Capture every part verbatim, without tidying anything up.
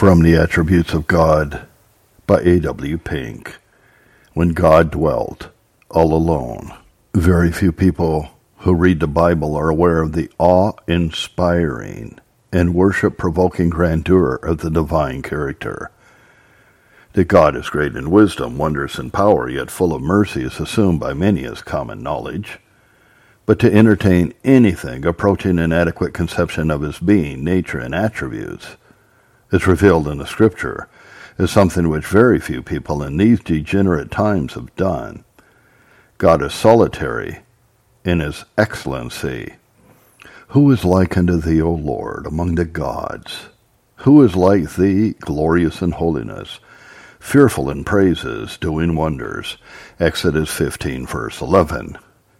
From the Attributes of God by A W Pink. When God dwelt all alone. Very few people who read the Bible are aware of the awe-inspiring and worship-provoking grandeur of the divine character. That God is great in wisdom, wondrous in power, yet full of mercy is assumed by many as common knowledge. But to entertain anything approaching an adequate conception of his being, nature, and attributes, as revealed in the Scripture, is something which very few people in these degenerate times have done. God is solitary in his excellency. Who is like unto thee, O Lord, among the gods? Who is like thee, glorious in holiness, fearful in praises, doing wonders? Exodus fifteen, verse eleven.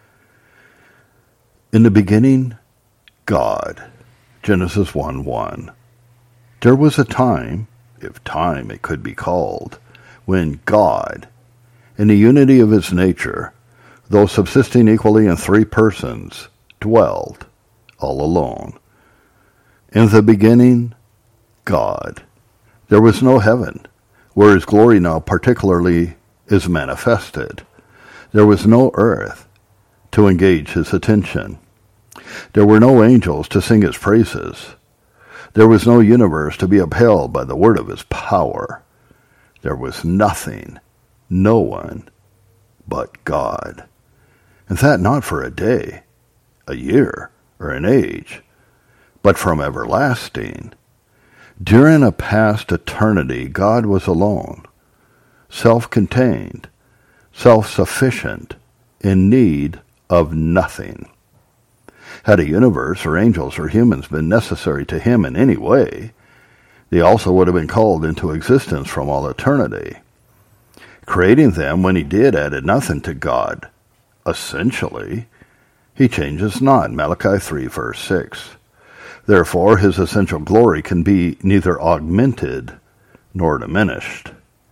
In the beginning, God. Genesis one one. There was a time, if time it could be called, when God, in the unity of his nature, though subsisting equally in three persons, dwelled all alone. In the beginning, God. There was no heaven, where his glory now particularly is manifested. There was no earth to engage his attention. There were no angels to sing his praises. There was no universe to be upheld by the word of his power. There was nothing, no one, but God. And that not for a day, a year, or an age, but from everlasting. During a past eternity, God was alone, self-contained, self-sufficient, in need of nothing. Had a universe or angels or humans been necessary to him in any way, they also would have been called into existence from all eternity. Creating them when he did added nothing to God. Essentially, he changes not. Malachi three, verse six. Therefore, his essential glory can be neither augmented nor diminished.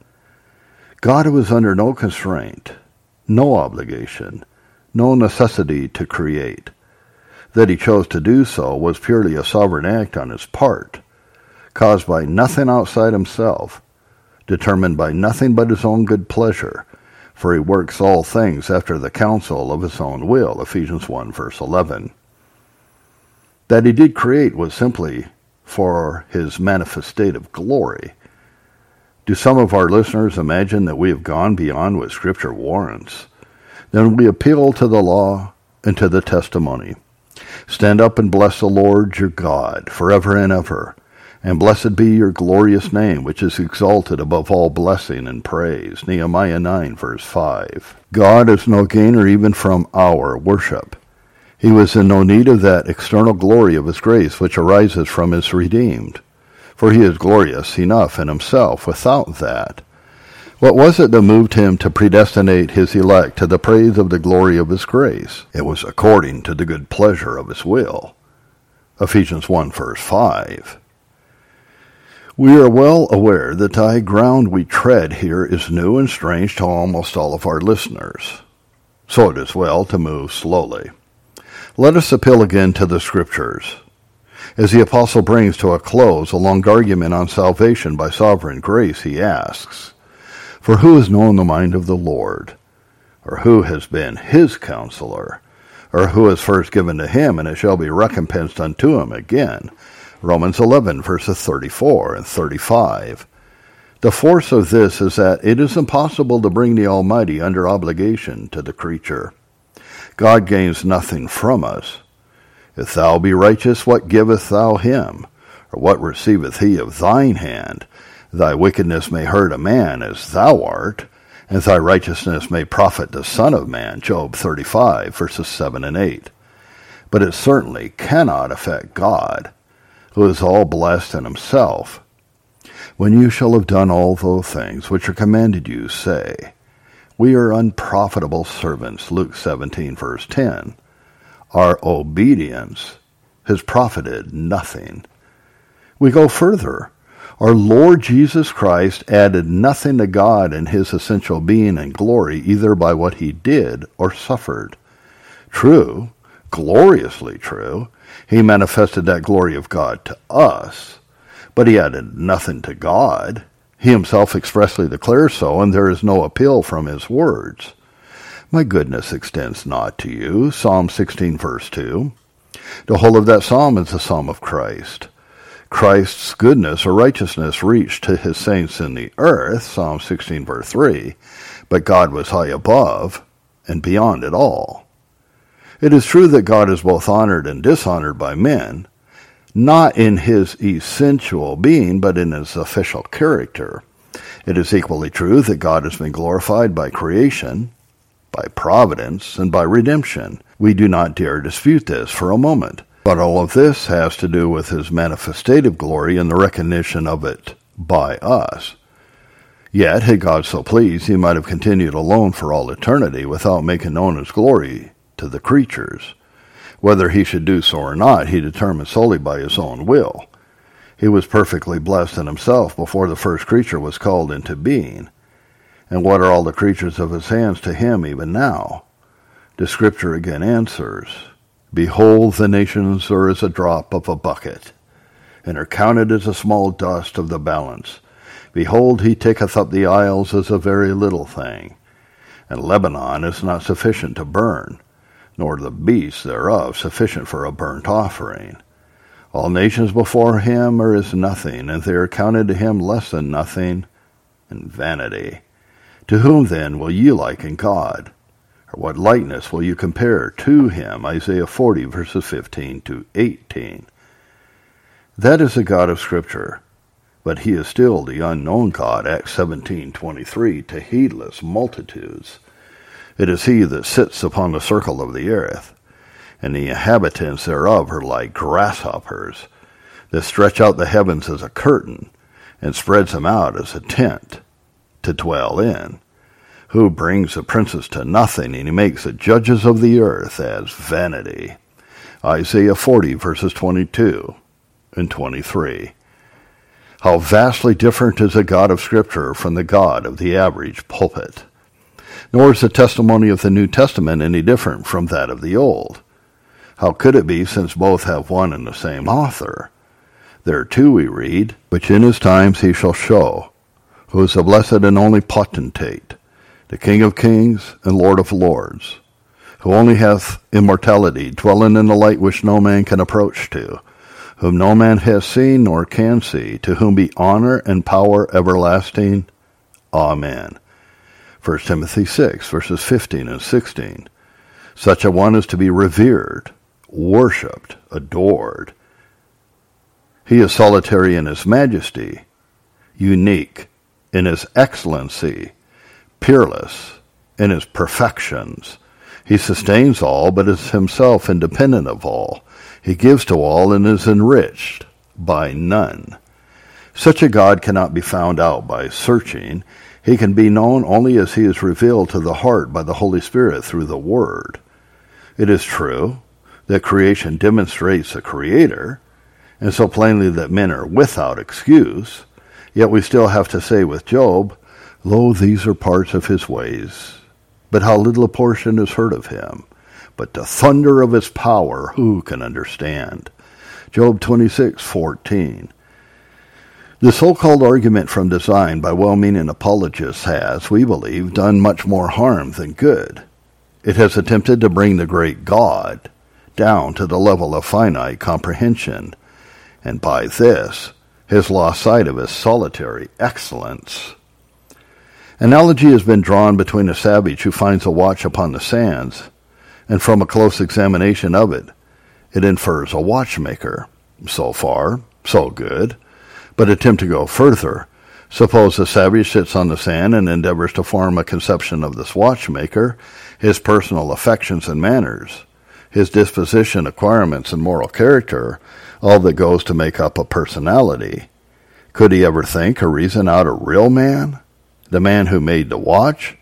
God was under no constraint, no obligation, no necessity to create. That he chose to do so was purely a sovereign act on his part, caused by nothing outside himself, determined by nothing but his own good pleasure, for he works all things after the counsel of his own will, Ephesians one, verse eleven. That he did create was simply for his manifestative glory. Do some of our listeners imagine that we have gone beyond what Scripture warrants? Then we appeal to the law and to the testimony. Stand up and bless the Lord your God forever and ever, and blessed be your glorious name, which is exalted above all blessing and praise. Nehemiah nine, verse five. God is no gainer even from our worship. He was in no need of that external glory of his grace which arises from his redeemed, for he is glorious enough in himself without that. What was it that moved him to predestinate his elect to the praise of the glory of his grace? It was according to the good pleasure of his will. Ephesians one, verse five. We are well aware that the high ground we tread here is new and strange to almost all of our listeners, so it is well to move slowly. Let us appeal again to the Scriptures. As the Apostle brings to a close a long argument on salvation by sovereign grace, he asks, For who has known the mind of the Lord? Or who has been his counselor? Or who has first given to him, and it shall be recompensed unto him again? Romans eleven, verses thirty-four and thirty-five. The force of this is that it is impossible to bring the Almighty under obligation to the creature. God gains nothing from us. If thou be righteous, what givest thou him? Or what receiveth he of thine hand? Thy wickedness may hurt a man as thou art, and thy righteousness may profit the Son of Man. Job thirty-five, verses seven and eight. But it certainly cannot affect God, who is all blessed in himself. When you shall have done all those things which are commanded you, say, We are unprofitable servants. Luke seventeen, verse ten. Our obedience has profited nothing. We go further. Our Lord Jesus Christ added nothing to God in his essential being and glory, either by what he did or suffered. True, gloriously true, he manifested that glory of God to us, But he added nothing to God. He himself expressly declares so, and there is no appeal from his words. My goodness extends not to you, Psalm sixteen, verse two. The whole of that psalm is the psalm of Christ. Christ's goodness or righteousness reached to his saints in the earth, Psalm sixteen, verse three, but God was high above and beyond it all. It is true that God is both honored and dishonored by men, not in his essential being, but in his official character. It is equally true that God has been glorified by creation, by providence, and by redemption. We do not dare dispute this for a moment. But all of this has to do with his manifestative glory and the recognition of it by us. Yet, had God so pleased, he might have continued alone for all eternity without making known his glory to the creatures. Whether he should do so or not, he determined solely by his own will. He was perfectly blessed in himself before the first creature was called into being. And what are all the creatures of his hands to him even now? The scripture again answers, Behold, the nations are as a drop of a bucket, and are counted as a small dust of the balance. Behold, he taketh up the isles as a very little thing. And Lebanon is not sufficient to burn, nor the beasts thereof sufficient for a burnt offering. All nations before him are as nothing, and they are counted to him less than nothing, and vanity. To whom then will ye liken God? Or what likeness will you compare to him? Isaiah forty, verses fifteen to eighteen. That is the God of Scripture, but he is still the unknown God, Acts seventeen, twenty-three, to heedless multitudes. It is he that sits upon the circle of the earth, and the inhabitants thereof are like grasshoppers, that stretch out the heavens as a curtain, and spreads them out as a tent to dwell in, who brings the princes to nothing, and he makes the judges of the earth as vanity. Isaiah forty, verses twenty-two and twenty-three. How vastly different is the God of Scripture from the God of the average pulpit. Nor is the testimony of the New Testament any different from that of the Old. How could it be, since both have one and the same author? There too we read, Which in his times he shall show, who is the blessed and only potentate, the King of kings and Lord of lords, who only hath immortality, dwelling in the light which no man can approach to, whom no man has seen nor can see, to whom be honor and power everlasting. Amen. First Timothy six, verses fifteen and sixteen. Such a one is to be revered, worshipped, adored. He is solitary in his majesty, unique in his excellency, peerless in his perfections. He sustains all, but is himself independent of all. He gives to all and is enriched by none. Such a God cannot be found out by searching. He can be known only as he is revealed to the heart by the Holy Spirit through the Word. It is true that creation demonstrates the Creator, and so plainly that men are without excuse, yet we still have to say with Job, Lo, these are parts of his ways, but how little a portion is heard of him. But the thunder of his power, who can understand? Job twenty-six, fourteen. The so-called argument from design by well-meaning apologists has, we believe, done much more harm than good. It has attempted to bring the great God down to the level of finite comprehension, and by this has lost sight of his solitary excellence. Analogy has been drawn between a savage who finds a watch upon the sands, and from a close examination of it, it infers a watchmaker. So far, so good. But attempt to go further. Suppose the savage sits on the sand and endeavors to form a conception of this watchmaker, his personal affections and manners, his disposition, acquirements, and moral character, all that goes to make up a personality. Could he ever think or reason out a real man? The man who made the watch?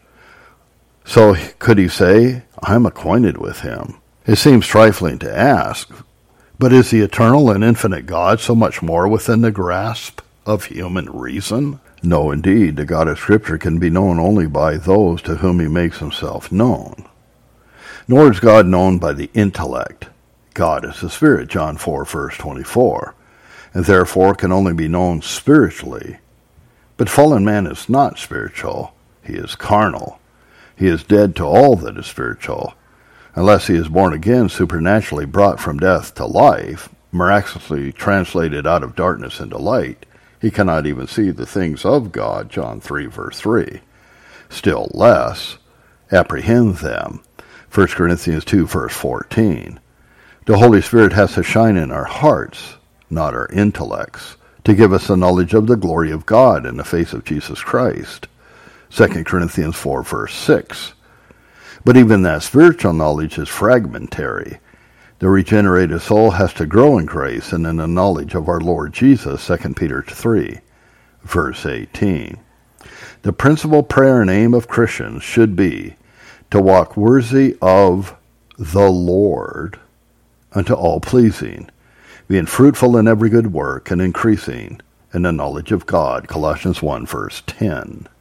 So could he say, I'm acquainted with him? It seems trifling to ask, but is the eternal and infinite God so much more within the grasp of human reason? No, indeed, the God of Scripture can be known only by those to whom he makes himself known. Nor is God known by the intellect. God is the Spirit, John four, verse twenty-four. and therefore can only be known spiritually. But fallen man is not spiritual. He is carnal. He is dead to all that is spiritual. Unless he is born again, supernaturally brought from death to life, miraculously translated out of darkness into light, he cannot even see the things of God, John three, verse three. Still less apprehend them, First Corinthians two, verse fourteen. The Holy Spirit has to shine in our hearts, not our intellects, to give us the knowledge of the glory of God in the face of Jesus Christ, Second Corinthians four, verse six. But even that spiritual knowledge is fragmentary. The regenerated soul has to grow in grace and in the knowledge of our Lord Jesus, Second Peter three, verse eighteen. The principal prayer and aim of Christians should be to walk worthy of the Lord unto all pleasing, being fruitful in every good work and increasing in the knowledge of God, Colossians one, verse ten.